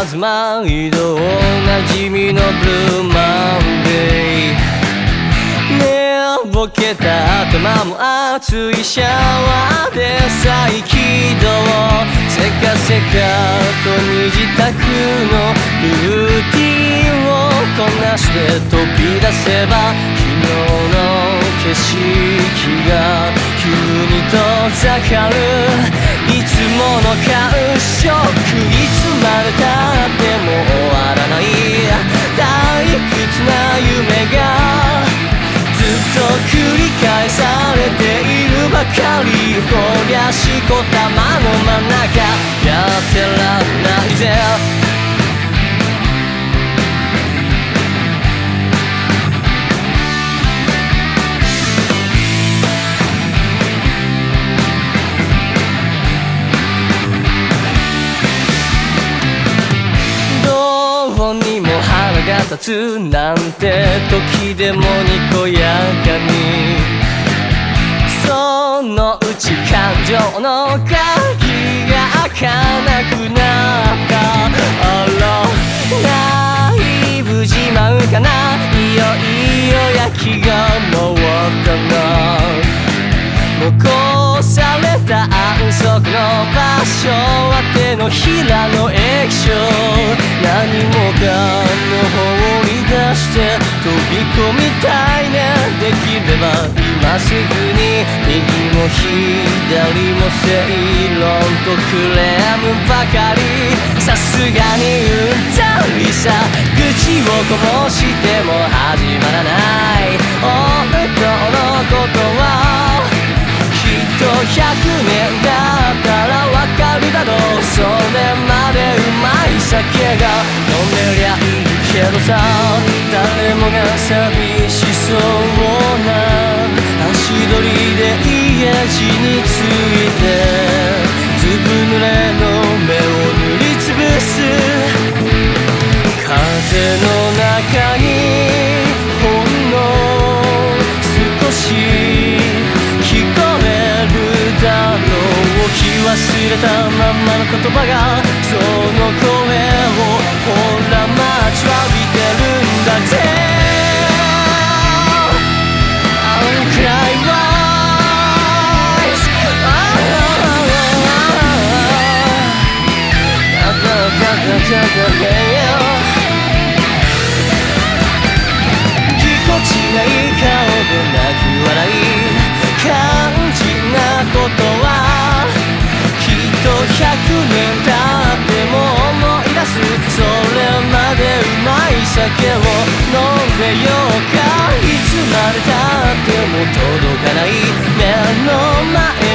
ず毎度おなじみのブルーマンデー、寝ぼけた頭も熱いシャワーで再起動、せかせかと身支度のルーティンをこなして飛び出せば、昨日の景色が急に遠ざかる、いつもの感触、いつまでたっても終わらない退屈な夢がずっと繰り返されているばかり、こりゃしこたまの真ん中やってらんないぜ。腹が立つなんて時でもにこやかに、そのうち感情の鍵が開かなくなった。あら、だいぶ自慢かな、いよいよ焼きが回ったな。残された安息の場所は手のひらの液晶、何もかも放り出して飛び込みたいね。できれば今すぐに右も左も正論とクレームばかり、さすがにうんざりさ、口をこぼしても始まらない本当のことはきっと100年だったらわかるだろう。それまでうまい酒が飲めりゃいいけどさ、誰もが寂しそうな足取りで家路について、ずぶ濡れの目を塗りつぶす風の中にほんの少し聞こえるだろう、置き忘れたまんまの言葉がその声をほら待ちわびてるんだぜ。Uncry wise、ぎこちない顔で泣き笑い、肝心なことはきっと100年経っても思い出す。それまでうまい酒を飲んでようか、いつまで経っても届かない目の前